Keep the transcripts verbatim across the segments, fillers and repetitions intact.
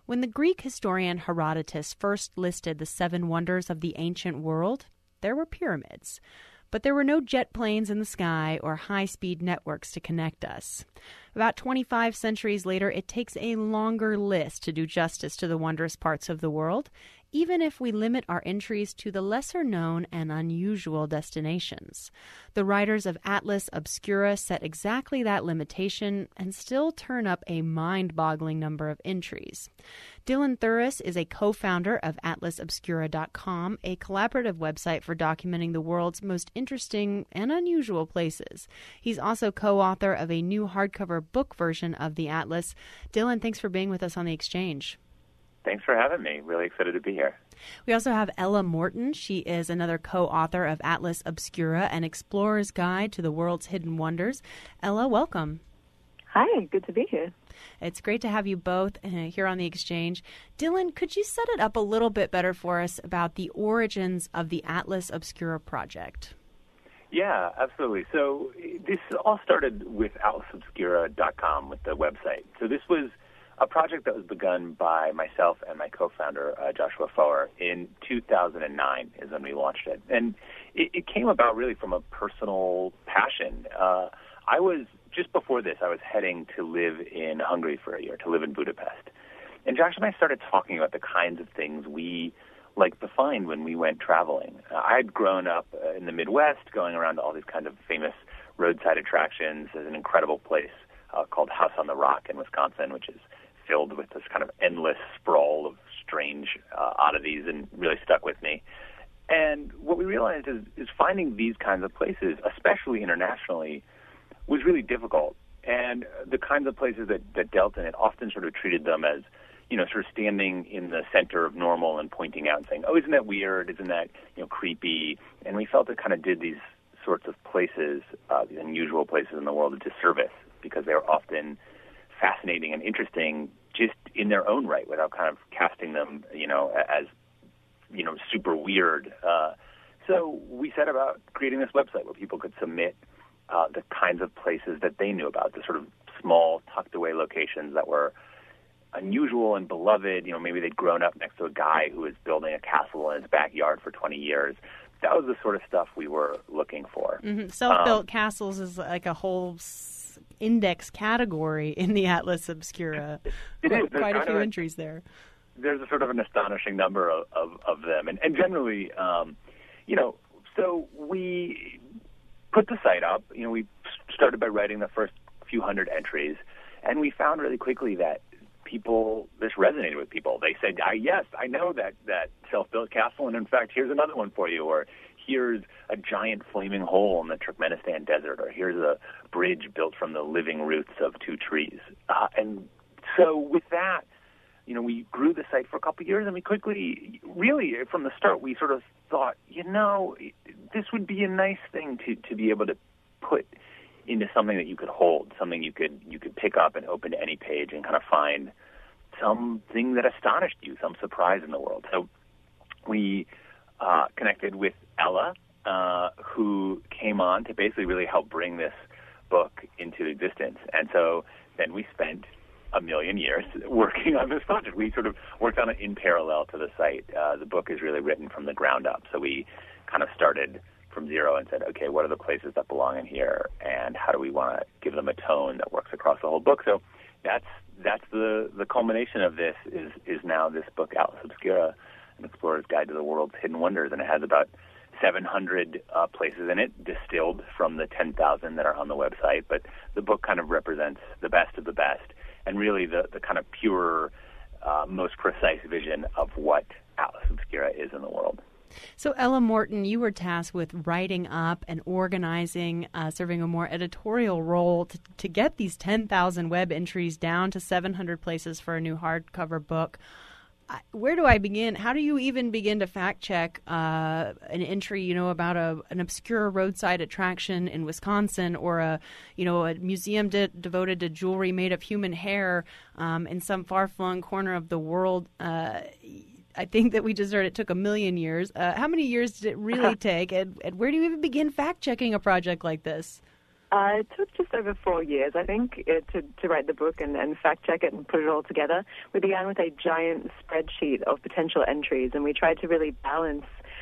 When the Greek historian Herodotus first listed the seven wonders of the ancient world, there were pyramids. But there were no jet planes in the sky or high-speed networks to connect us. About twenty-five centuries later, it takes a longer list to do justice to the wondrous parts of the world, even if we limit our entries to the lesser-known and unusual destinations. The writers of Atlas Obscura set exactly that limitation and still turn up a mind-boggling number of entries. Dylan Thuras is a co-founder of atlas obscura dot com, a collaborative website for documenting the world's most interesting and unusual places. He's also co-author of a new hardcover book version of the Atlas. Dylan, thanks for being with us on The Exchange. Thanks for having me. Really excited to be here. We also have Ella Morton. She is another co-author of Atlas Obscura, an explorer's guide to the world's hidden wonders. Ella, welcome. Hi, good to be here. It's great to have you both uh, here on The Exchange. Dylan, could you set it up a little bit better for us about the origins of the Atlas Obscura project? Yeah, absolutely. So this all started with atlas obscura dot com, with the website. So this was a project that was begun by myself and my co-founder, uh, Joshua Foer, in two thousand nine is when we launched it. And it, it came about really from a personal passion. Uh, I was, just before this, I was heading to live in Hungary for a year, to live in Budapest. And Josh and I started talking about the kinds of things we like to find when we went traveling. Uh, I had grown up uh, in the Midwest, going around to all these kind of famous roadside attractions. There's an incredible place uh, called House on the Rock in Wisconsin, which is filled with this kind of endless sprawl of strange uh, oddities, and really stuck with me. And what we realized is, is finding these kinds of places, especially internationally, was really difficult. And the kinds of places that, that dealt in it often sort of treated them as, you know, sort of standing in the center of normal and pointing out and saying, oh, isn't that weird? Isn't that, you know, creepy? And we felt it kind of did these sorts of places, uh, these unusual places in the world, a disservice, because they were often fascinating and interesting just in their own right, without kind of casting them, you know, as, you know, super weird. Uh, so we set about creating this website where people could submit uh, the kinds of places that they knew about, the sort of small, tucked-away locations that were unusual and beloved. You know, maybe they'd grown up next to a guy who was building a castle in his backyard for twenty years. That was the sort of stuff we were looking for. Mm-hmm. Self-built um, castles is like a whole s- index category in the Atlas Obscura. It quite, is. There's quite a few a, entries there. There's a sort of an astonishing number of, of, of them. And, and generally, um, you know, so we put the site up. You know, we started by writing the first few hundred entries, and we found really quickly that people, this resonated with people. They said, I, yes, I know that, that self-built castle, and in fact, here's another one for you, or here's a giant flaming hole in the Turkmenistan desert, or here's a bridge built from the living roots of two trees. Uh, and so with that, you know, we grew the site for a couple of years, and we quickly, really, from the start, we sort of thought, you know, this would be a nice thing to, to be able to put into something that you could hold, something you could you could pick up and open to any page and kind of find something that astonished you, some surprise in the world. So we uh, connected with Ella, uh, who came on to basically really help bring this book into existence. And so then we spent a million years working on this project. We sort of worked on it in parallel to the site. Uh, the book is really written from the ground up. So we kind of started from zero and said, okay, what are the places that belong in here, and how do we want to give them a tone that works across the whole book? So that's that's the, the culmination of this is is now this book, Atlas Obscura, An Explorer's Guide to the World's Hidden Wonders, and it has about seven hundred uh, places in it, distilled from the ten thousand that are on the website. But the book kind of represents the best of the best, and really the, the kind of pure, uh, most precise vision of what Atlas Obscura is in the world. So, Ella Morton, you were tasked with writing up and organizing, uh, serving a more editorial role to, to get these ten thousand web entries down to seven hundred places for a new hardcover book. I, where do I begin? How do you even begin to fact-check uh, an entry, you know, about a, an obscure roadside attraction in Wisconsin, or a, you know, a museum de- devoted to jewelry made of human hair um, in some far-flung corner of the world? Uh, I think that we just heard it took a million years. Uh, how many years did it really take, and, and where do you even begin fact-checking a project like this? Uh, it took just over four years, I think, it, to, to write the book and, and fact-check it and put it all together. We began with a giant spreadsheet of potential entries, and we tried to really balance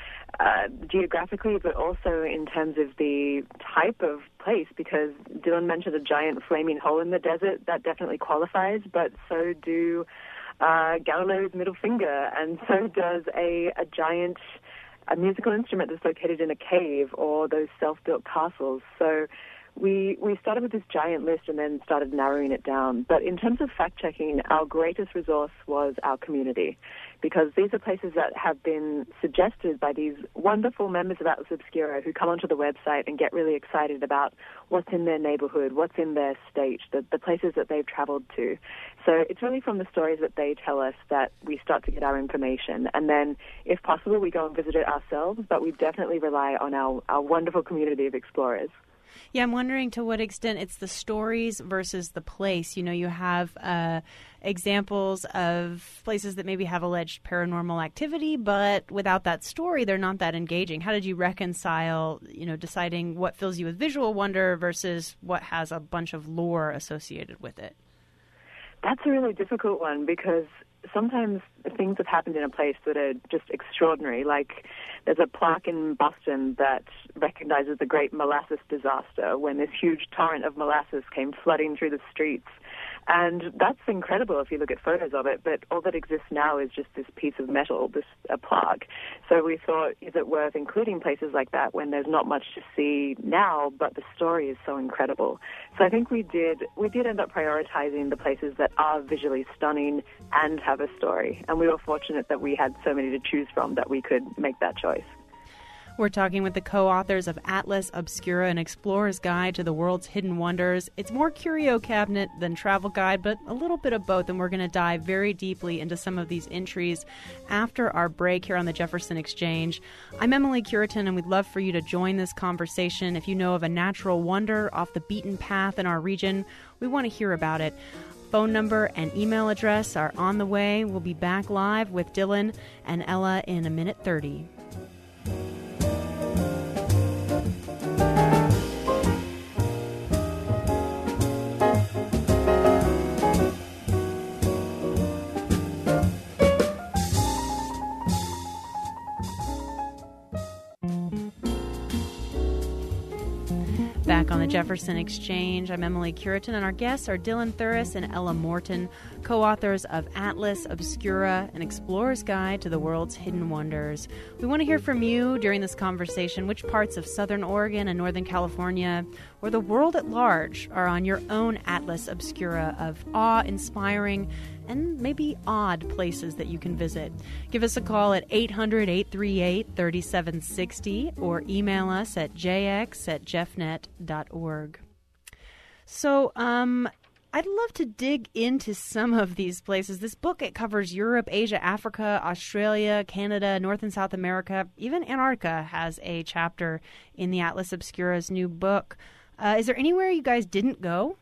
uh, geographically, but also in terms of the type of place, because Dylan mentioned a giant flaming hole in the desert. That definitely qualifies, but so do uh, Galileo's middle finger, and so does a, a giant a musical instrument that's located in a cave, or those self-built castles. So we we started with this giant list and then started narrowing it down. But in terms of fact-checking, our greatest resource was our community, because these are places that have been suggested by these wonderful members of Atlas Obscura who come onto the website and get really excited about what's in their neighborhood, what's in their state, the, the places that they've traveled to. So it's really from the stories that they tell us that we start to get our information. And then, if possible, we go and visit it ourselves, but we definitely rely on our, our wonderful community of explorers. Yeah, I'm wondering to what extent it's the stories versus the place. You know, you have uh, examples of places that maybe have alleged paranormal activity, but without that story, they're not that engaging. How did you reconcile, you know, deciding what fills you with visual wonder versus what has a bunch of lore associated with it? That's a really difficult one, because sometimes things have happened in a place that are just extraordinary. Like, there's a plaque in Boston that recognizes the great molasses disaster, when this huge torrent of molasses came flooding through the streets. And that's incredible if you look at photos of it, but all that exists now is just this piece of metal, this a plaque. So we thought, is it worth including places like that when there's not much to see now, but the story is so incredible? So I think we did we did end up prioritizing the places that are visually stunning and have a story. And we were fortunate that we had so many to choose from that we could make that choice. We're talking with the co-authors of Atlas Obscura, an explorer's guide to the world's hidden wonders. It's more curio cabinet than travel guide, but a little bit of both, and we're going to dive very deeply into some of these entries after our break here on the Jefferson Exchange. I'm Emily Curitan, and we'd love for you to join this conversation. If you know of a natural wonder off the beaten path in our region, we want to hear about it. Phone number and email address are on the way. We'll be back live with Dylan and Ella in a minute thirty. Back on the Jefferson Exchange, I'm Emily Curitan, and our guests are Dylan Thuras and Ella Morton, co-authors of Atlas Obscura, an explorer's guide to the world's hidden wonders. We want to hear from you during this conversation. Which parts of Southern Oregon and Northern California, or the world at large, are on your own Atlas Obscura of awe-inspiring and maybe odd places that you can visit? Give us a call at eight hundred, eight three eight, three seven six zero or email us at j x at jeffnet dot org. So, um, I'd love to dig into some of these places. This book, it covers Europe, Asia, Africa, Australia, Canada, North and South America. Even Antarctica has a chapter in the Atlas Obscura's new book. Uh, is there anywhere you guys didn't go?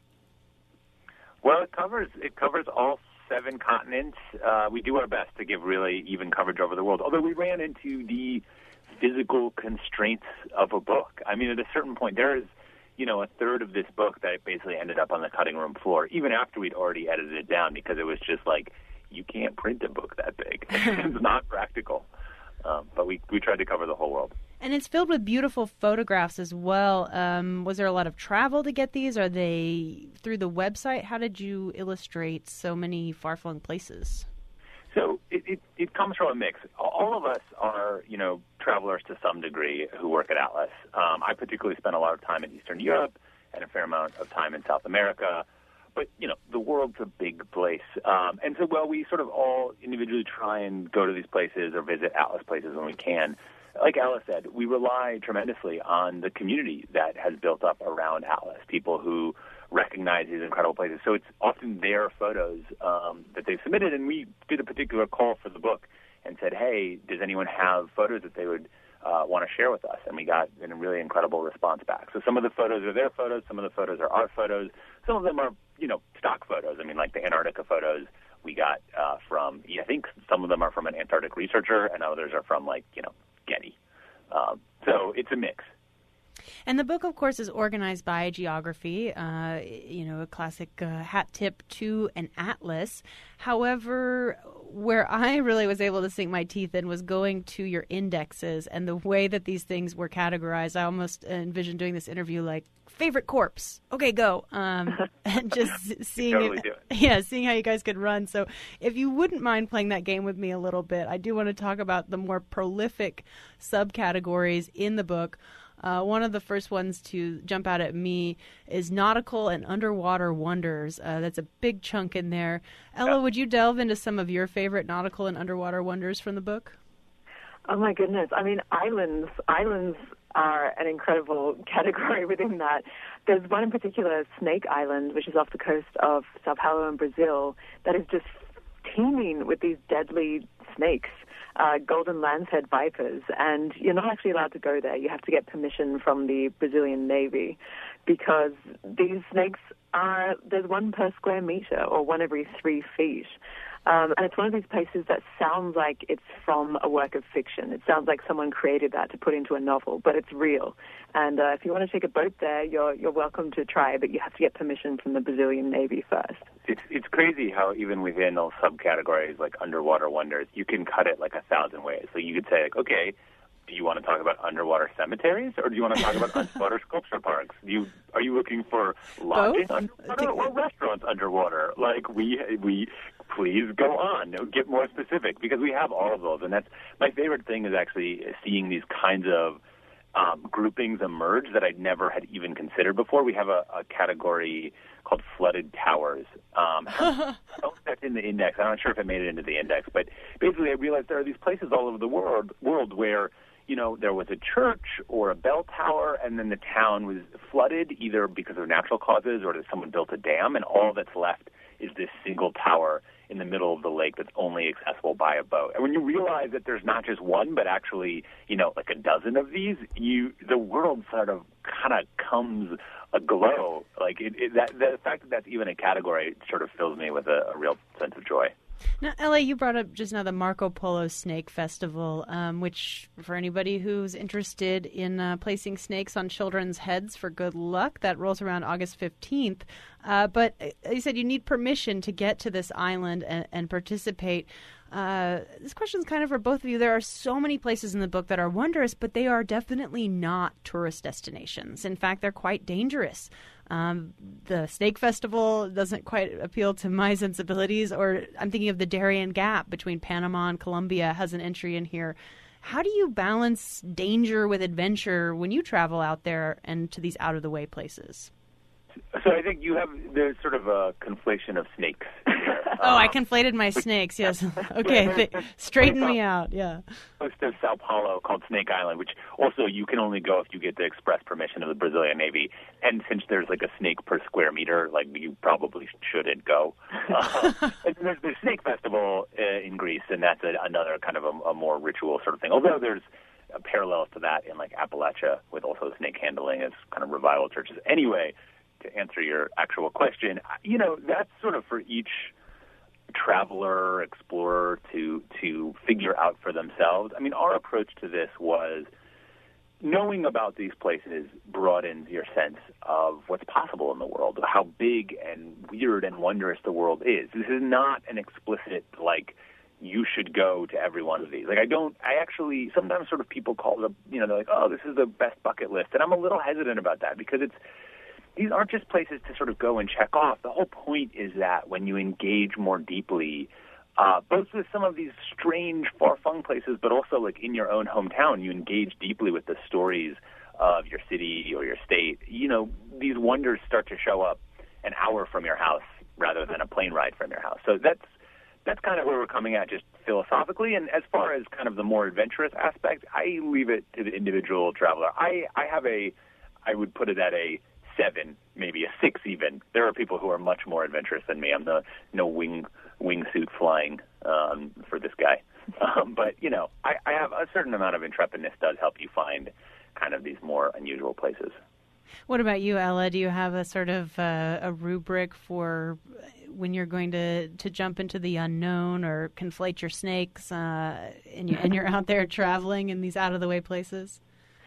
Well, it covers it covers all seven continents. Uh, we do our best to give really even coverage over the world, although we ran into the physical constraints of a book. I mean, at a certain point, there is, you know, a third of this book that basically ended up on the cutting room floor, even after we'd already edited it down, because it was just like, you can't print a book that big. It's not practical. Um, but we, we tried to cover the whole world. And it's filled with beautiful photographs as well. Um, was there a lot of travel to get these? Are they through the website? How did you illustrate so many far-flung places? So it, it, it comes from a mix. All of us are, you know, travelers to some degree who work at Atlas. Um, I particularly spent a lot of time in Eastern Europe and a fair amount of time in South America. But, you know, the world's a big place. Um, and so, well, we sort of all individually try and go to these places or visit Atlas places when we can. Like Ella said, we rely tremendously on the community that has built up around Atlas, people who recognize these incredible places. So it's often their photos um, that they've submitted, and we did a particular call for the book and said, hey, does anyone have photos that they would uh, want to share with us? And we got a really incredible response back. So some of the photos are their photos, some of the photos are our photos, some of them are, you know, stock photos. I mean, like the Antarctica photos we got uh, from, I think some of them are from an Antarctic researcher, and others are from, like, you know, Getty. Um, so it's a mix. And the book, of course, is organized by geography, uh, you know, a classic uh, hat tip to an atlas. However, where I really was able to sink my teeth in was going to your indexes and the way that these things were categorized. I almost envisioned doing this interview like, favorite corpse. Okay, go. Um, and just seeing totally it, do it. Yeah, seeing how you guys could run. So if you wouldn't mind playing that game with me a little bit, I do want to talk about the more prolific subcategories in the book. Uh, one of the first ones to jump out at me is nautical and underwater wonders. Uh, that's a big chunk in there. Ella, would you delve into some of your favorite nautical and underwater wonders from the book? Oh, my goodness. I mean, islands. Islands are an incredible category within that. There's one in particular, Snake Island, which is off the coast of Sao Paulo in Brazil, that is just teeming with these deadly snakes. Uh, golden lancehead vipers, and you're not actually allowed to go there. You have to get permission from the Brazilian Navy because these snakes are, there's one per square meter or one every three feet. Um, and it's one of these places that sounds like it's from a work of fiction. It sounds like someone created that to put into a novel, but it's real. And uh, if you want to take a boat there, you're you're welcome to try, but you have to get permission from the Brazilian Navy first. It's it's crazy how even within those subcategories like underwater wonders, you can cut it like a thousand ways. So you could say, like, okay, do you want to talk about underwater cemeteries, or do you want to talk about underwater sculpture parks? Do you are you looking for lodging Both? underwater or restaurants underwater? Like we we please go on, get more specific, because we have all of those, and that's my favorite thing is actually seeing these kinds of um, groupings emerge that I'd never had even considered before. We have a, a category called flooded towers. Um, I don't know if that's in the index. I'm not sure if it made it into the index, but basically I realized there are these places all over the world, world where, you know, there was a church or a bell tower, and then the town was flooded either because of natural causes or that someone built a dam, and all that's left is this single tower in the middle of the lake that's only accessible by a boat. And when you realize that there's not just one, but actually, you know, like a dozen of these, you the world sort of kind of comes aglow. Like it, it, that, the fact that that's even a category sort of fills me with a, a real sense of joy. Now, Ella, you brought up just now the Marco Polo Snake Festival, um, which for anybody who's interested in uh, placing snakes on children's heads for good luck, that rolls around August fifteenth. Uh, but you said you need permission to get to this island and, and participate. Uh, this question is kind of for both of you. There are so many places in the book that are wondrous, but they are definitely not tourist destinations. In fact, they're quite dangerous. Um, the Snake Festival doesn't quite appeal to my sensibilities, or I'm thinking of the Darien Gap between Panama and Colombia has an entry in here. How do you balance danger with adventure when you travel out there and to these out-of-the-way places? So I think you have, there's sort of a conflation of snakes here. Oh, I conflated my snakes, yes. Okay, th- straighten me out, yeah. Coast of Sao Paulo called Snake Island, which also you can only go if you get the express permission of the Brazilian Navy. And since there's like a snake per square meter, like you probably shouldn't go. Uh, and there's the Snake Festival uh, in Greece, and that's a, another kind of a, a more ritual sort of thing. Although there's uh, parallels to that in like Appalachia with also snake handling as kind of revival churches. Anyway, to answer your actual question, you know, that's sort of for each traveler, explorer to to figure out for themselves. I mean, our approach to this was knowing about these places broadens your sense of what's possible in the world, of how big and weird and wondrous the world is. This is not an explicit, like, you should go to every one of these. Like, I don't, I actually, sometimes sort of people call the, you know, they're like, oh, this is the best bucket list. And I'm a little hesitant about that because it's, these aren't just places to sort of go and check off. The whole point is that when you engage more deeply, uh, both with some of these strange, far-flung places, but also like in your own hometown, you engage deeply with the stories of your city or your state. You know, these wonders start to show up an hour from your house rather than a plane ride from your house. So that's that's kind of where we're coming at just philosophically. And as far as kind of the more adventurous aspect, I leave it to the individual traveler. I, I have a, I would put it at a seven, maybe a six even. There are people who are much more adventurous than me. I'm the no wing wingsuit flying um, for this guy. Um, but, you know, I, I have a certain amount of intrepidness does help you find kind of these more unusual places. What about you, Ella? Do you have a sort of uh, a rubric for when you're going to, to jump into the unknown or conflate your snakes uh, and, you, and you're out there traveling in these out-of-the-way places?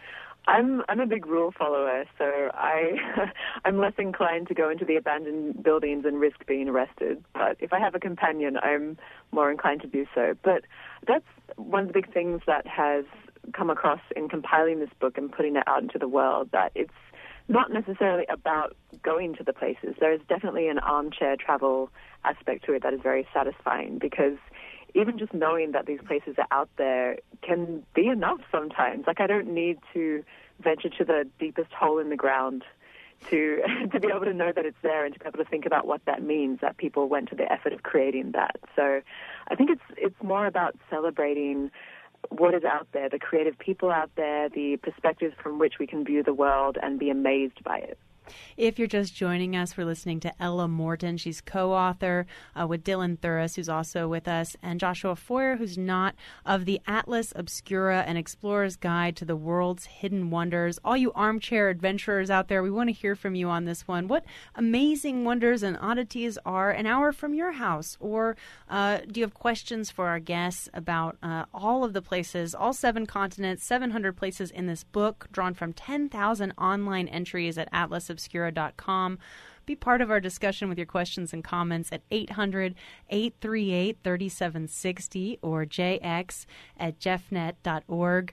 I'm I'm a big rule follower, so I I'm less inclined to go into the abandoned buildings and risk being arrested. But if I have a companion, I'm more inclined to do so. But that's one of the big things that has come across in compiling this book and putting it out into the world, that it's not necessarily about going to the places. There is definitely an armchair travel aspect to it that is very satisfying, because even just knowing that these places are out there can be enough sometimes. Like, I don't need to venture to the deepest hole in the ground to to be able to know that it's there and to be able to think about what that means, that people went to the effort of creating that. So I think it's it's more about celebrating what is out there, the creative people out there, the perspectives from which we can view the world and be amazed by it. If you're just joining us, we're listening to Ella Morton. She's co-author uh, with Dylan Thuras, who's also with us, and Joshua Foer, who's not, of the Atlas Obscura, an explorer's guide to the world's hidden wonders. All you armchair adventurers out there, we want to hear from you on this one. What amazing wonders and oddities are an hour from your house? Or uh, do you have questions for our guests about uh, all of the places, all seven continents, seven hundred places in this book, drawn from ten thousand online entries at atlas obscura dot com. Be part of our discussion with your questions and comments at eight hundred, eight three eight, three seven six zero or jx at jeffnet dot org.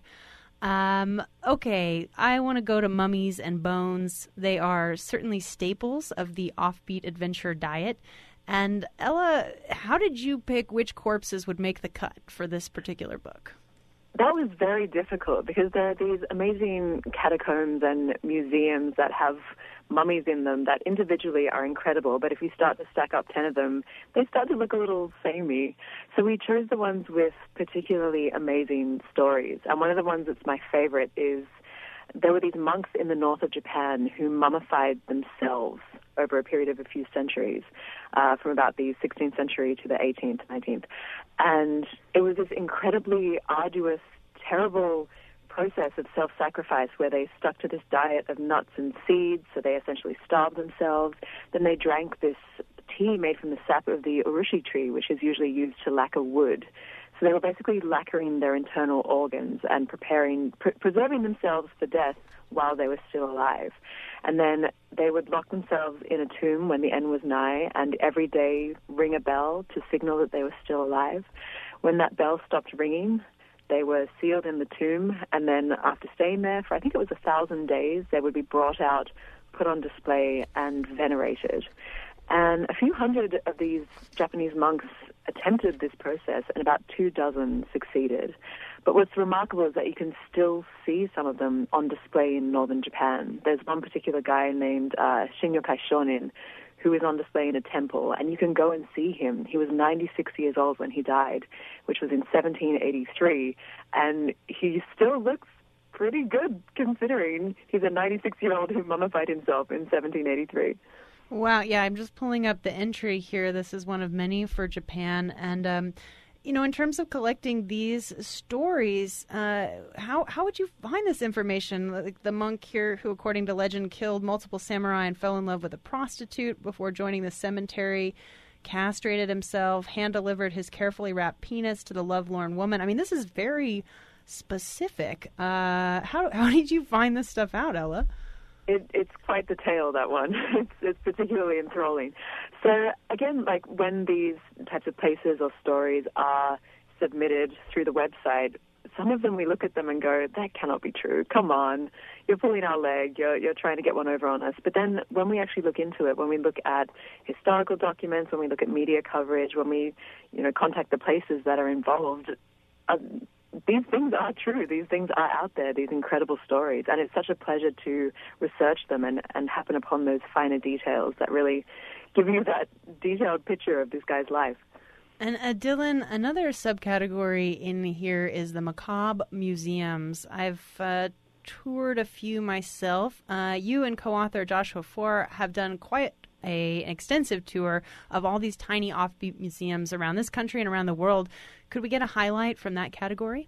Um, okay, I want to go to mummies and bones. They are certainly staples of the offbeat adventure diet. And Ella, how did you pick which corpses would make the cut for this particular book? That was very difficult, because there are these amazing catacombs and museums that have mummies in them that individually are incredible, but if you start to stack up ten of them, they start to look a little samey. So we chose the ones with particularly amazing stories. And one of the ones that's my favorite is there were these monks in the north of Japan who mummified themselves over a period of a few centuries, uh, from about the sixteenth century to the eighteenth, nineteenth. And it was this incredibly arduous, terrible process of self-sacrifice where they stuck to this diet of nuts and seeds, so they essentially starved themselves. Then they drank this tea made from the sap of the urushi tree, which is usually used to lacquer wood. So they were basically lacquering their internal organs and preparing, pr- preserving themselves for death while they were still alive. And then they would lock themselves in a tomb when the end was nigh, and every day ring a bell to signal that they were still alive. When that bell stopped ringing, they were sealed in the tomb, and then after staying there for, I think it was a thousand days, they would be brought out, put on display, and venerated. And a few hundred of these Japanese monks attempted this process, and about two dozen succeeded. But what's remarkable is that you can still see some of them on display in northern Japan. There's one particular guy named uh, Shinyokai Shonin, who is on display in a temple, and you can go and see him. He was ninety-six years old when he died, which was in seventeen eighty-three, and he still looks pretty good considering he's a ninety-six-year-old who mummified himself in seventeen eighty-three. Wow, yeah, I'm just pulling up the entry here. This is one of many for Japan, and um, you know, in terms of collecting these stories, uh, how how would you find this information? Like the monk here, who, according to legend, killed multiple samurai and fell in love with a prostitute before joining the cemetery, castrated himself, hand-delivered his carefully wrapped penis to the lovelorn woman. I mean, this is very specific. Uh, how how did you find this stuff out, Ella? It, it's quite the tale, that one. It's, it's particularly enthralling. So, again, like when these types of places or stories are submitted through the website, some of them we look at them and go, that cannot be true. Come on, you're pulling our leg, you're, you're trying to get one over on us. But then when we actually look into it, when we look at historical documents, when we look at media coverage, when we, you know, contact the places that are involved, uh, these things are true. These things are out there, these incredible stories. And it's such a pleasure to research them and, and happen upon those finer details that really give you that detailed picture of this guy's life. And uh, Dylan, another subcategory in here is the macabre museums. I've uh, toured a few myself. Uh, you and co-author Joshua Foer have done quite a, an extensive tour of all these tiny offbeat museums around this country and around the world. Could we get a highlight from that category?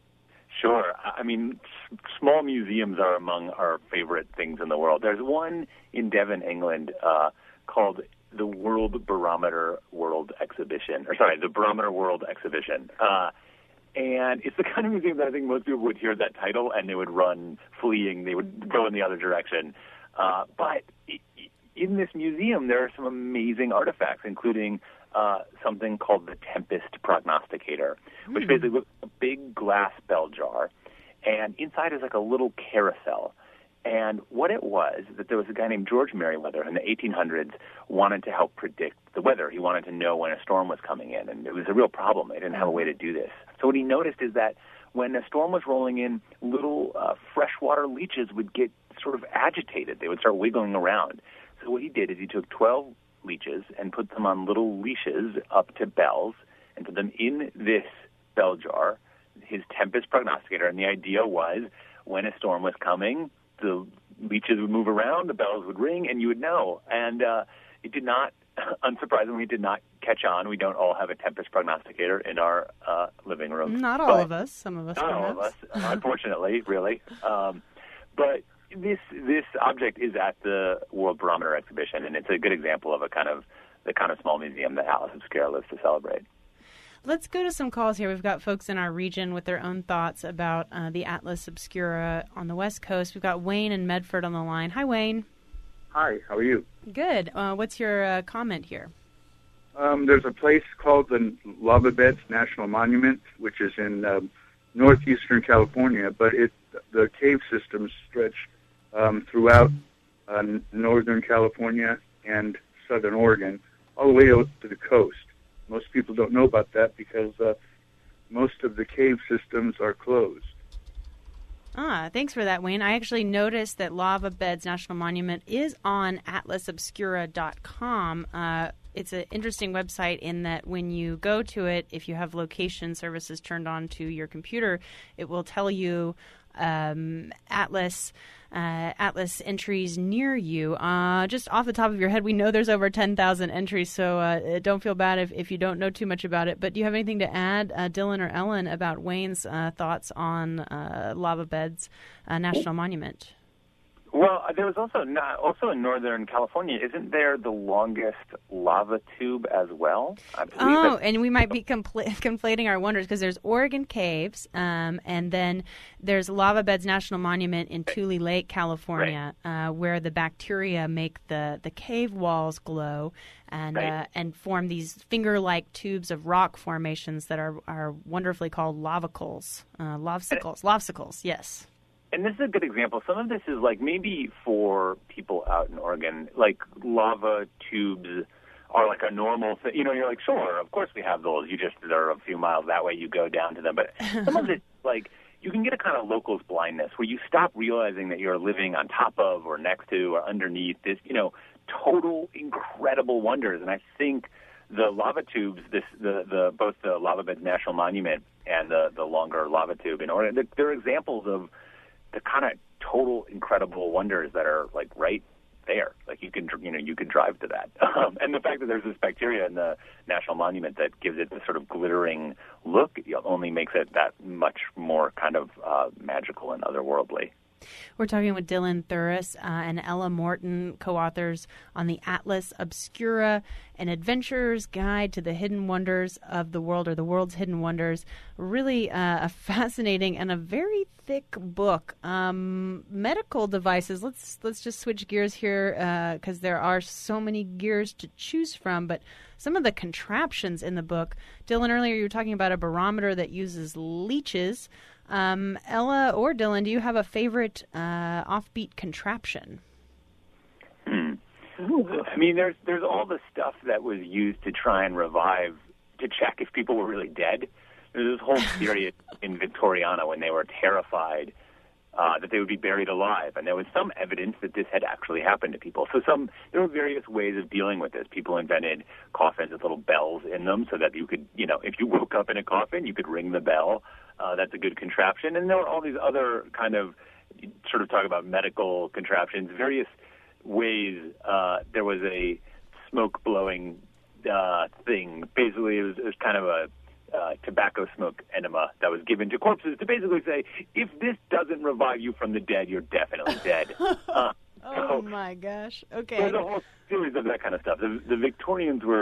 Sure. I mean, s- small museums are among our favorite things in the world. There's one in Devon, England, uh, called the World Barometer World Exhibition, or sorry, the Barometer World Exhibition. Uh, And it's the kind of museum that I think most people would hear that title and they would run fleeing. They would go in the other direction. Uh, but in this museum, there are some amazing artifacts, including uh, something called the Tempest Prognosticator, which mm. basically looks like a big glass bell jar. And inside is like a little carousel. And what it was, that there was a guy named George Merriweather in the eighteen hundreds wanted to help predict the weather. He wanted to know when a storm was coming in, and it was a real problem. They didn't have a way to do this. So what he noticed is that when a storm was rolling in, little uh, freshwater leeches would get sort of agitated. They would start wiggling around. So what he did is he took twelve leeches and put them on little leashes up to bells and put them in this bell jar, his Tempest Prognosticator. And the idea was when a storm was coming, the leeches would move around, the bells would ring, and you would know. And uh, it did not, unsurprisingly, it did not catch on. We don't all have a Tempest Prognosticator in our uh, living room. Not all but, of us. Some of us, Not perhaps. all of us, unfortunately, really. Um, but this this object is at the World Barometer exhibition, and it's a good example of a kind of the kind of small museum that Atlas Obscura lives to celebrate. Let's go to some calls here. We've got folks in our region with their own thoughts about uh, the Atlas Obscura on the West Coast. We've got Wayne in Medford on the line. Hi, Wayne. Hi, how are you? Good. Uh, what's your uh, comment here? Um, there's a place called the Lava Beds National Monument, which is in um, northeastern California, but it the cave systems stretch um, throughout uh, northern California and southern Oregon, all the way out to the coast. Most people don't know about that because uh, most of the cave systems are closed. Ah, thanks for that, Wayne. I actually noticed that Lava Beds National Monument is on atlas obscura dot com. Uh, it's an interesting website in that when you go to it, if you have location services turned on to your computer, it will tell you um, Atlas uh, Atlas entries near you. Uh, just off the top of your head, we know there's over ten thousand entries, so uh, don't feel bad if, if you don't know too much about it. But do you have anything to add, uh, Dylan or Ellen, about Wayne's uh, thoughts on uh, Lava Beds uh, National Monument? Well, there was also not, also in Northern California, isn't there the longest lava tube as well? I believe oh, that- and we might be compl- conflating our wonders because there's Oregon Caves, um, and then there's Lava Beds National Monument in Tule Lake, California, right. uh, where the bacteria make the, the cave walls glow and right. uh, and form these finger-like tubes of rock formations that are, are wonderfully called lavicles, uh, lovesicles, lovesicles, yes. And this is a good example. Some of this is like maybe for people out in Oregon, like lava tubes are like a normal thing. You know, you're like, sure, of course we have those. You just, they're a few miles that way, you go down to them. But some of it, like, you can get a kind of local's blindness where you stop realizing that you're living on top of or next to or underneath this, you know, total incredible wonders. And I think the lava tubes, this the, the both the Lava Beds National Monument and the, the longer lava tube in Oregon, they're examples of the kind of total incredible wonders that are like right there. Like you can, you know, you can drive to that. Um, and the fact that there's this bacteria in the National Monument that gives it this sort of glittering look only makes it that much more kind of uh, magical and otherworldly. We're talking with Dylan Thuras uh, and Ella Morton, co-authors on the Atlas Obscura, an adventurer's guide to the hidden wonders of the world, or the world's hidden wonders. Really uh, a fascinating and a very thick book. Um, medical devices. Let's let's just switch gears here because uh, there are so many gears to choose from. But some of the contraptions in the book. Dylan, earlier you were talking about a barometer that uses leeches. Um, Ella or Dylan, do you have a favorite uh, offbeat contraption? Hmm. I mean, there's there's all the stuff that was used to try and revive, to check if people were really dead. There's this whole period in Victoriana when they were terrified uh, that they would be buried alive, and there was some evidence that this had actually happened to people. So some there were various ways of dealing with this. People invented coffins with little bells in them so that you could, you know, if you woke up in a coffin, you could ring the bell. Uh, that's a good contraption. And there were all these other kind of, sort of talk about medical contraptions, various ways. Uh, there was a smoke-blowing uh, thing. Basically, it was, it was kind of a uh, tobacco smoke enema that was given to corpses to basically say, if this doesn't revive you from the dead, you're definitely dead. Uh, oh, so, my gosh. Okay. There's a whole series of that kind of stuff. The, the Victorians were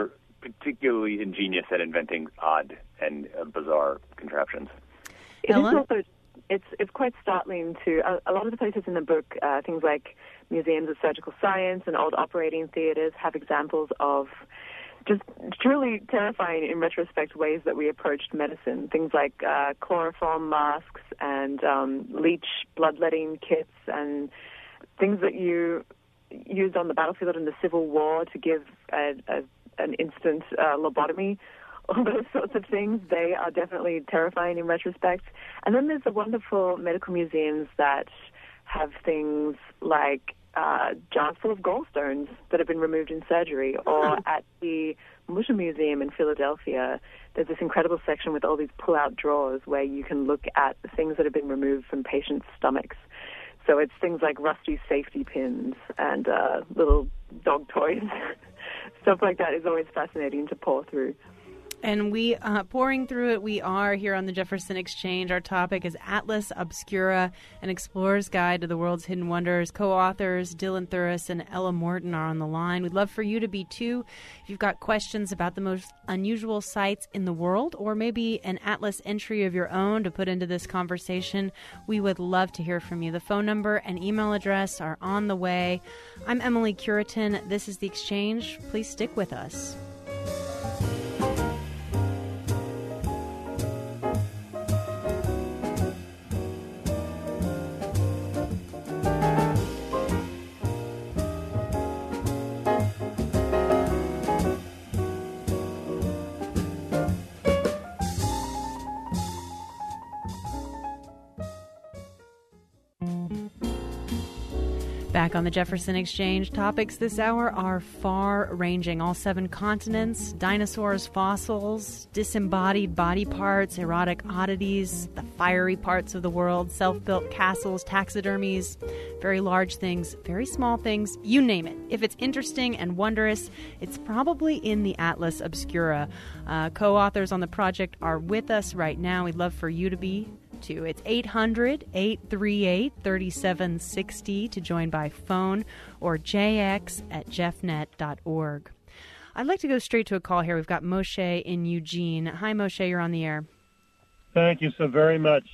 particularly ingenious at inventing odd and uh, bizarre contraptions. It is Ellen? also it's it's quite startling to a, a lot of the places in the book, uh, things like museums of surgical science and old operating theaters have examples of just truly terrifying, in retrospect, ways that we approached medicine. Things like uh, chloroform masks and um, leech bloodletting kits and things that you used on the battlefield in the Civil War to give a, a, an instant uh, lobotomy. All those sorts of things, they are definitely terrifying in retrospect. And then there's the wonderful medical museums that have things like uh, jars full of gallstones that have been removed in surgery, or at the Mutter Museum in Philadelphia, there's this incredible section with all these pull-out drawers where you can look at the things that have been removed from patients' stomachs. So it's things like rusty safety pins and uh, little dog toys. Stuff like that is always fascinating to pore through. And we, uh, pouring through it, we are here on the Jefferson Exchange. Our topic is Atlas Obscura, an explorer's guide to the world's hidden wonders. Co-authors Dylan Thuras and Ella Morton are on the line. We'd love for you to be, too. If you've got questions about the most unusual sites in the world, or maybe an Atlas entry of your own to put into this conversation, we would love to hear from you. The phone number and email address are on the way. I'm Emily Curitin. This is The Exchange. Please stick with us. Back on the Jefferson Exchange, topics this hour are far-ranging. All seven continents, dinosaurs, fossils, disembodied body parts, erotic oddities, the fiery parts of the world, self-built castles, taxidermies, very large things, very small things, you name it. If it's interesting and wondrous, it's probably in the Atlas Obscura. Uh, co-authors on the project are with us right now. We'd love for you to be too. It's eight hundred, eight three eight, three seven six zero to join by phone, or j x at jeff net dot org. I'd like to go straight to a call here. We've got Moshe in Eugene. Hi, Moshe. You're on the air. Thank you so very much.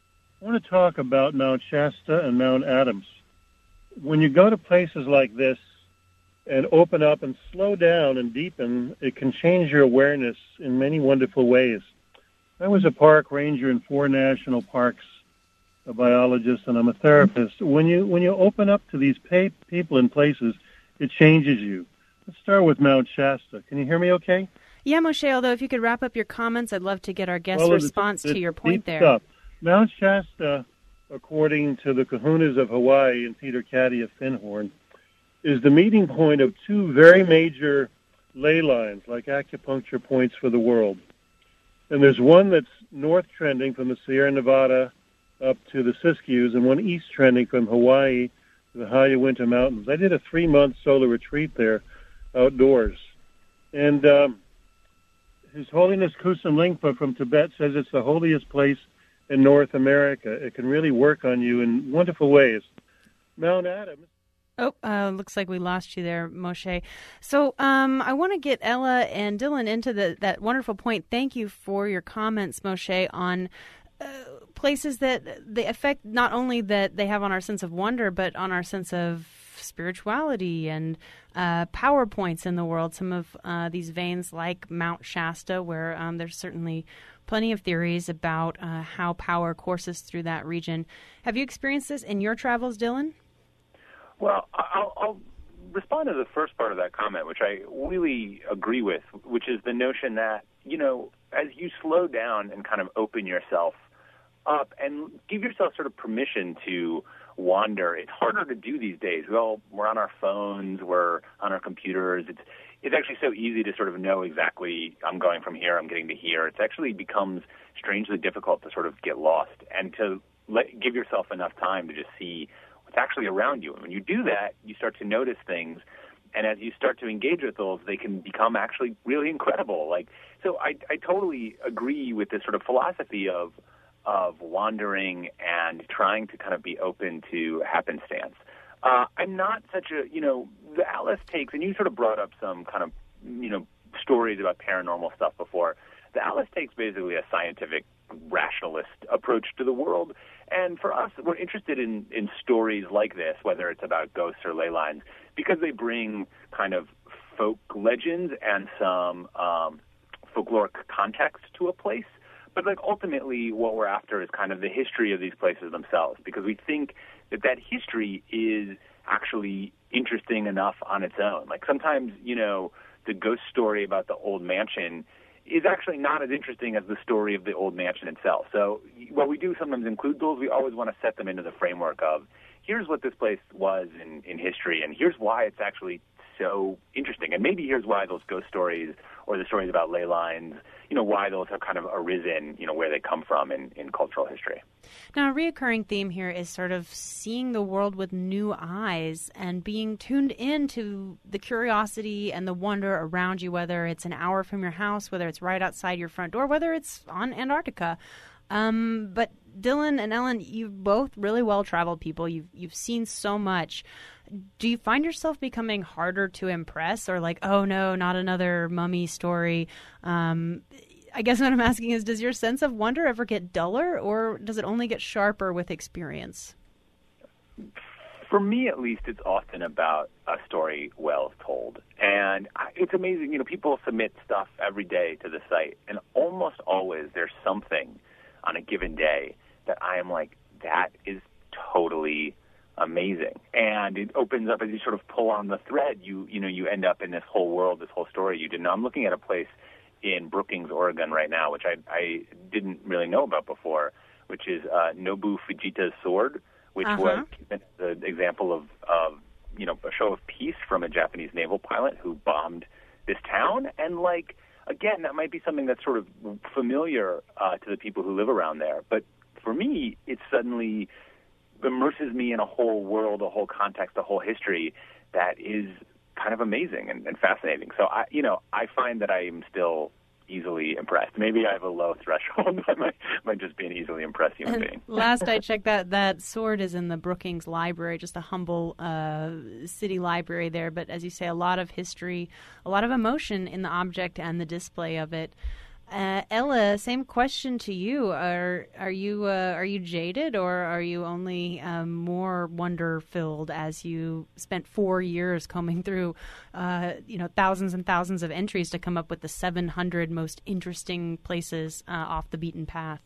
I want to talk about Mount Shasta and Mount Adams. When you go to places like this and open up and slow down and deepen, it can change your awareness in many wonderful ways. I was a park ranger in four national parks, a biologist, and I'm a therapist. When you when you open up to these pay, people and places, it changes you. Let's start with Mount Shasta. Can you hear me okay? Yeah, Moshe, although if you could wrap up your comments, I'd love to get our guest's well, response it's, it's to your point deep there. Stuff. Mount Shasta, according to the kahunas of Hawaii and Peter Caddy of Finhorn, is the meeting point of two very major ley lines, like acupuncture points for the world. And there's one that's north trending from the Sierra Nevada up to the Siskiyous, and one east trending from Hawaii to the Hiawatha Mountains. I did a three-month solar retreat there outdoors. And um, His Holiness Kusum Lingpa from Tibet says it's the holiest place in North America. It can really work on you in wonderful ways. Mount Adams. Oh, uh, looks like we lost you there, Moshe. So um, I want to get Ella and Dylan into the, that wonderful point. Thank you for your comments, Moshe, on uh, places that they affect not only that they have on our sense of wonder, but on our sense of spirituality and uh, power points in the world. Some of uh, these veins, like Mount Shasta, where um, there's certainly plenty of theories about uh, how power courses through that region. Have you experienced this in your travels, Dylan? Well, I'll, I'll respond to the first part of that comment, which I really agree with, which is the notion that, you know, as you slow down and kind of open yourself up and give yourself sort of permission to wander, it's harder to do these days. We all, we're on our phones, we're on our computers. It's it's actually so easy to sort of know exactly, I'm going from here, I'm getting to here. It actually becomes strangely difficult to sort of get lost and to let, give yourself enough time to just see actually around you. And when you do that, you start to notice things, and as you start to engage with those, they can become actually really incredible. Like, so I, I totally agree with this sort of philosophy of of wandering and trying to kind of be open to happenstance. Uh, I'm not such a, you know, the Atlas takes, and you sort of brought up some kind of, you know, stories about paranormal stuff before. The Atlas takes basically a scientific, rationalist approach to the world. And for us, we're interested in, in stories like this, whether it's about ghosts or ley lines, because they bring kind of folk legends and some um, folkloric context to a place. But like ultimately what we're after is kind of the history of these places themselves, because we think that that history is actually interesting enough on its own. Like sometimes, you know, the ghost story about the old mansion is actually not as interesting as the story of the old mansion itself. So what we do sometimes include those. We always want to set them into the framework of here's what this place was in, in history, and here's why it's actually so interesting. And maybe here's why those ghost stories or the stories about ley lines, you know, why those have kind of arisen, you know, where they come from in, in cultural history. Now, a reoccurring theme here is sort of seeing the world with new eyes and being tuned into the curiosity and the wonder around you, whether it's an hour from your house, whether it's right outside your front door, whether it's on Antarctica. Um, but Dylan and Ellen, you've both really well-traveled people. You've you've seen so much. Do you find yourself becoming harder to impress, or like, oh no, not another mummy story? Um, I guess what I'm asking is, does your sense of wonder ever get duller, or does it only get sharper with experience? For me, at least, it's often about a story well told. And it's amazing, you know, people submit stuff every day to the site, and almost always there's something on a given day that I am like, that is totally amazing. And it opens up as you sort of pull on the thread, you you know, you end up in this whole world, this whole story you didn't know. I'm looking at a place in Brookings, Oregon right now, which I, I didn't really know about before, which is uh, Nobu Fujita's sword, which uh-huh. was the example of, of, you know, a show of peace from a Japanese naval pilot who bombed this town. And, like, again, that might be something that's sort of familiar uh, to the people who live around there. But for me, it suddenly immerses me in a whole world, a whole context, a whole history that is kind of amazing and, and fascinating. So, I, you know, I find that I am still easily impressed. Maybe I have a low threshold. I might, might just be an easily impressed human being. Last I checked, that that sword is in the Brookings Library, just a humble uh, city library there. But as you say, a lot of history, a lot of emotion in the object and the display of it. Uh, Ella, same question to you. Are are you uh, are you jaded, or are you only um, more wonder filled as you spent four years combing through, uh, you know, thousands and thousands of entries to come up with the seven hundred most interesting places uh, off the beaten path?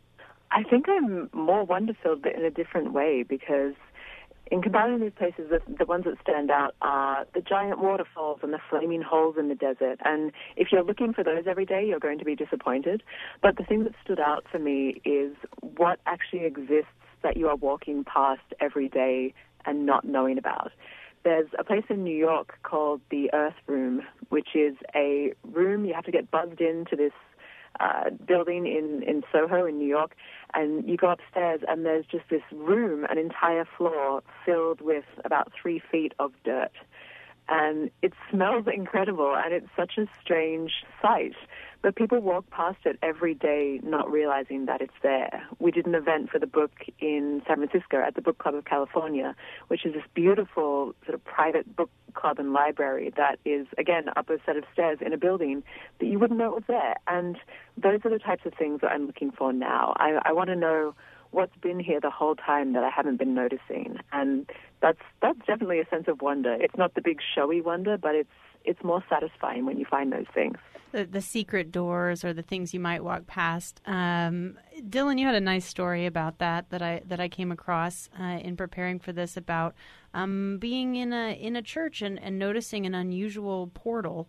I think I'm more wonder filled, but in a different way, because in combining these places, the, the ones that stand out are the giant waterfalls and the flaming holes in the desert. And if you're looking for those every day, you're going to be disappointed. But the thing that stood out for me is what actually exists that you are walking past every day and not knowing about. There's a place in New York called the Earth Room, which is a room you have to get buzzed into this Uh, building in, in Soho in New York, and you go upstairs and there's just this room, an entire floor filled with about three feet of dirt. And it smells incredible, and it's such a strange sight. But people walk past it every day not realizing that it's there. We did an event for the book in San Francisco at the Book Club of California, which is this beautiful sort of private book club and library that is, again, up a set of stairs in a building that you wouldn't know it was there. And those are the types of things that I'm looking for now. I, I want to know what's been here the whole time that I haven't been noticing. And that's that's definitely a sense of wonder. It's not the big showy wonder, but it's it's more satisfying when you find those things. The, the secret doors or the things you might walk past. Um, Dylan, you had a nice story about that that I that I came across uh, in preparing for this, about um, being in a in a church and, and noticing an unusual portal.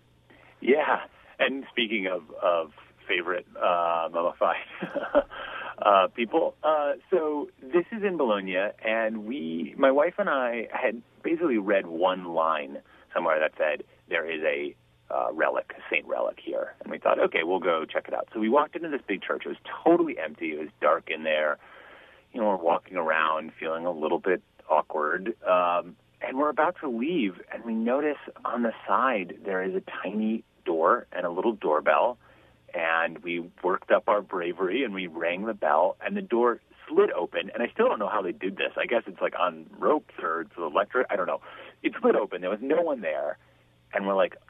Yeah, and speaking of of favorite uh, mummified uh, people, uh, so this is in Bologna, and we, my wife and I, had basically read one line somewhere that said there is a Uh, relic, a saint relic here. And we thought, okay, we'll go check it out. So we walked into this big church. It was totally empty. It was dark in there. You know, we're walking around feeling a little bit awkward. Um, and we're about to leave, and we notice on the side there is a tiny door and a little doorbell. And we worked up our bravery, and we rang the bell, and the door slid open. And I still don't know how they did this. I guess it's like on ropes or it's electric. I don't know. It slid open. There was no one there. And we're like, oh,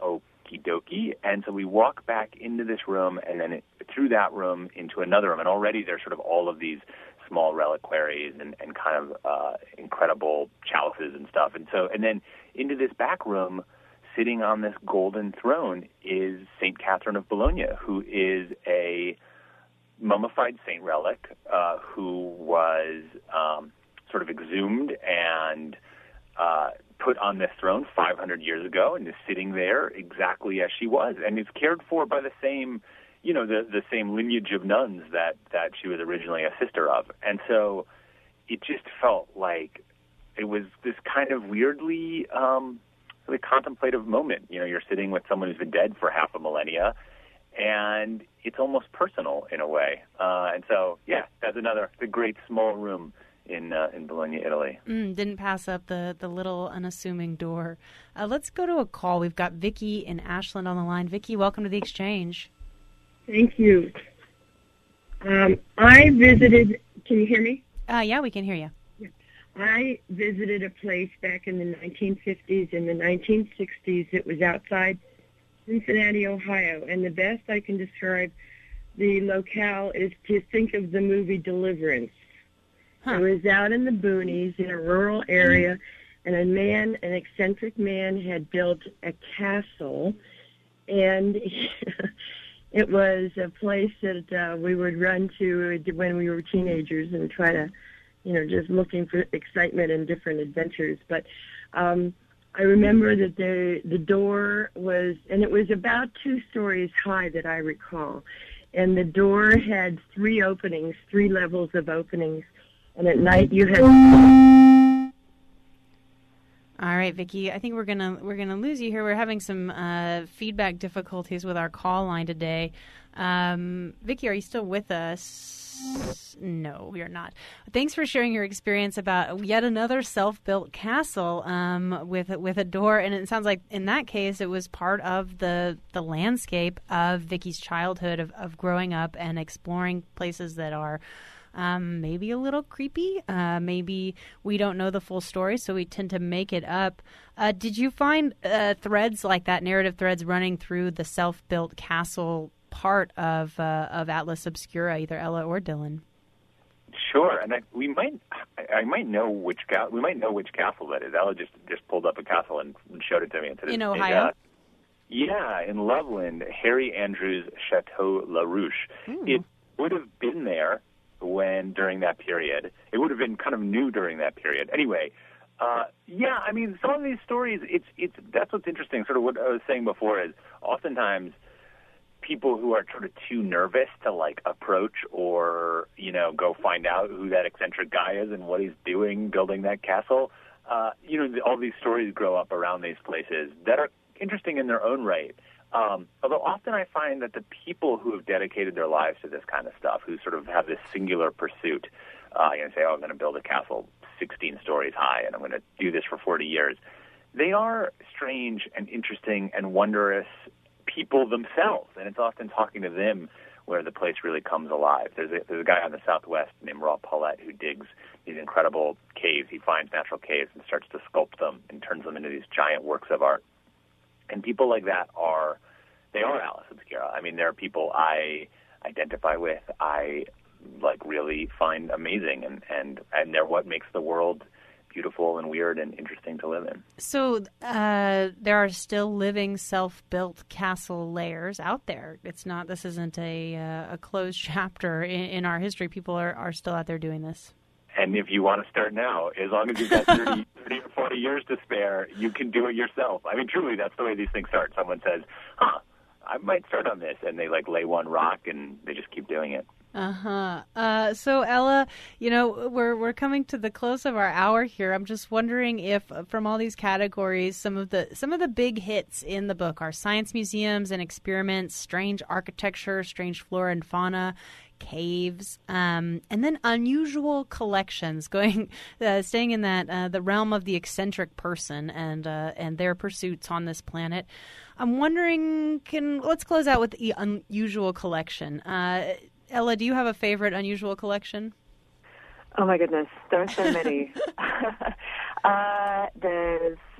okie dokie. And so we walk back into this room, and then it, through that room into another room. And already there's sort of all of these small reliquaries and, and kind of uh, incredible chalices and stuff. And so, and then into this back room, sitting on this golden throne, is Saint Catherine of Bologna, who is a mummified saint relic uh, who was um, sort of exhumed and uh, put on this throne five hundred years ago, and is sitting there exactly as she was, and is cared for by the same, you know, the, the same lineage of nuns that, that she was originally a sister of. And so it just felt like it was this kind of weirdly um, really contemplative moment. You know, you're sitting with someone who's been dead for half a millennia, and it's almost personal in a way. Uh, and so, yeah, that's another, the great small room in uh, in Bologna, Italy. Mm, didn't pass up the, the little unassuming door. Uh, let's go to a call. We've got Vicki in Ashland on the line. Vicki, welcome to the Exchange. Thank you. Um, I visited, can you hear me? Uh, yeah, we can hear you. I visited a place back in the nineteen fifties. In the nineteen sixties, it was outside Cincinnati, Ohio, and the best I can describe the locale is to think of the movie Deliverance. Huh. It was out in the boonies in a rural area, and a man, an eccentric man, had built a castle, and it was a place that uh, we would run to when we were teenagers and try to, you know, just looking for excitement and different adventures. But um, I remember that the the door was, and it was about two stories high that I recall, and the door had three openings, three levels of openings. And at night you had. All right, Vicki. I think we're gonna we're gonna lose you here. We're having some uh, feedback difficulties with our call line today. Um, Vicki, are you still with us? No, we are not. Thanks for sharing your experience about yet another self-built castle um, with with a door. And it sounds like in that case, it was part of the the landscape of Vicki's childhood of, of growing up and exploring places that are. Um, maybe a little creepy. Uh, maybe we don't know the full story, so we tend to make it up. Uh, did you find uh, threads like that, narrative threads running through the self-built castle part of uh, of Atlas Obscura, either Ella or Dylan? Sure, and I, we might I, I might know which ca- we might know which castle that is. Ella just just pulled up a castle and showed it to me. Into in Ohio. Uh, yeah, in Loveland, Harry Andrews Chateau La Ruche. Mm. It would have been there when during that period. It would have been kind of new during that period. Anyway, uh, yeah, I mean, some of these stories, it's it's that's what's interesting. Sort of what I was saying before is oftentimes people who are sort of too nervous to like approach or, you know, go find out who that eccentric guy is and what he's doing building that castle. Uh, you know, all these stories grow up around these places that are interesting in their own right. Um, although often I find that the people who have dedicated their lives to this kind of stuff, who sort of have this singular pursuit, uh, you know, say, oh, I'm going to build a castle sixteen stories high and I'm going to do this for forty years, they are strange and interesting and wondrous people themselves. And it's often talking to them where the place really comes alive. There's a, there's a guy on the Southwest named Raw Paulette who digs these incredible caves. He finds natural caves and starts to sculpt them and turns them into these giant works of art. And people like that are, they are Atlas Obscura. I mean, there are people I identify with, I like really find amazing, and, and, and they're what makes the world beautiful and weird and interesting to live in. So uh, there are still living self-built castle layers out there. It's not, this isn't a, uh, a closed chapter in, in our history. People are, are still out there doing this. And if you want to start now, as long as you've got thirty, thirty or forty years to spare, you can do it yourself. I mean, truly, that's the way these things start. Someone says, huh, I might start on this, and they, like, lay one rock, and they just keep doing it. Uh-huh. Uh, so, Ella, you know, we're we're coming to the close of our hour here. I'm just wondering if, from all these categories, some of the some of the big hits in the book are science museums and experiments, strange architecture, strange flora and fauna, caves, um, and then unusual collections. Going, uh, staying in that uh, the realm of the eccentric person and uh, and their pursuits on this planet. I'm wondering, can let's close out with the unusual collection. Uh, Ella, do you have a favorite unusual collection? Oh, my goodness. There are so many. uh, there's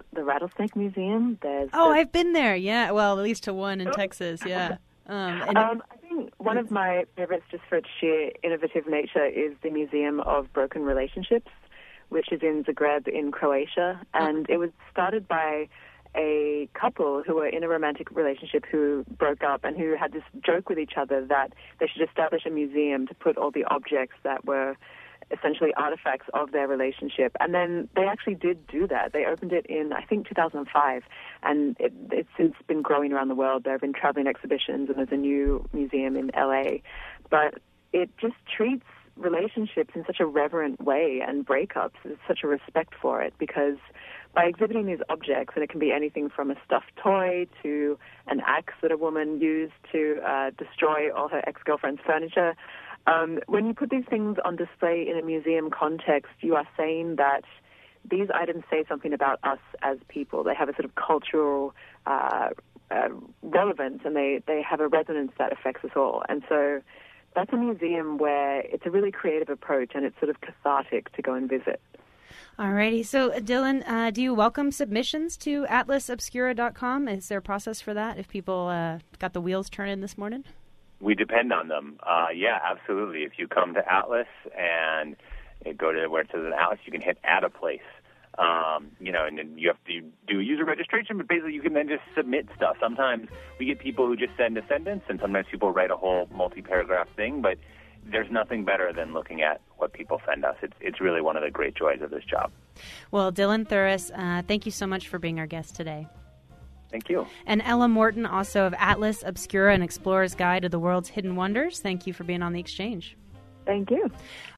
the Rattlesnake Museum. There's oh, the, I've been there. Yeah, well, at least to one in Texas. Yeah. Um, and um, I think one of my favorites, just for its sheer innovative nature, is the Museum of Broken Relationships, which is in Zagreb in Croatia. And it was started by a couple who were in a romantic relationship who broke up and who had this joke with each other that they should establish a museum to put all the objects that were essentially artifacts of their relationship. And then they actually did do that. They opened it in, I think, two thousand five, and it, it's since been growing around the world. There have been traveling exhibitions, and there's a new museum in L A. But it just treats relationships in such a reverent way, and breakups, there's such a respect for it, because by exhibiting these objects, and it can be anything from a stuffed toy to an axe that a woman used to uh, destroy all her ex-girlfriend's furniture, um, when you put these things on display in a museum context, you are saying that these items say something about us as people. They have a sort of cultural uh, uh, relevance, and they, they have a resonance that affects us all. And so that's a museum where it's a really creative approach, and it's sort of cathartic to go and visit. All righty. So, Dylan, uh, do you welcome submissions to atlas obscura dot com? Is there a process for that if people uh, got the wheels turning this morning? We depend on them. Uh, yeah, absolutely. If you come to Atlas and go to where it says Atlas, you can hit Add a Place. Um, you know, and then you have to do a user registration, but basically you can then just submit stuff. Sometimes we get people who just send a sentence, and sometimes people write a whole multi-paragraph thing, but there's nothing better than looking at what people send us. It's it's really one of the great joys of this job. Well, Dylan Thuras, uh, thank you so much for being our guest today. Thank you. And Ella Morton, also of Atlas Obscura, an explorer's guide to the world's hidden wonders. Thank you for being on The Exchange. Thank you.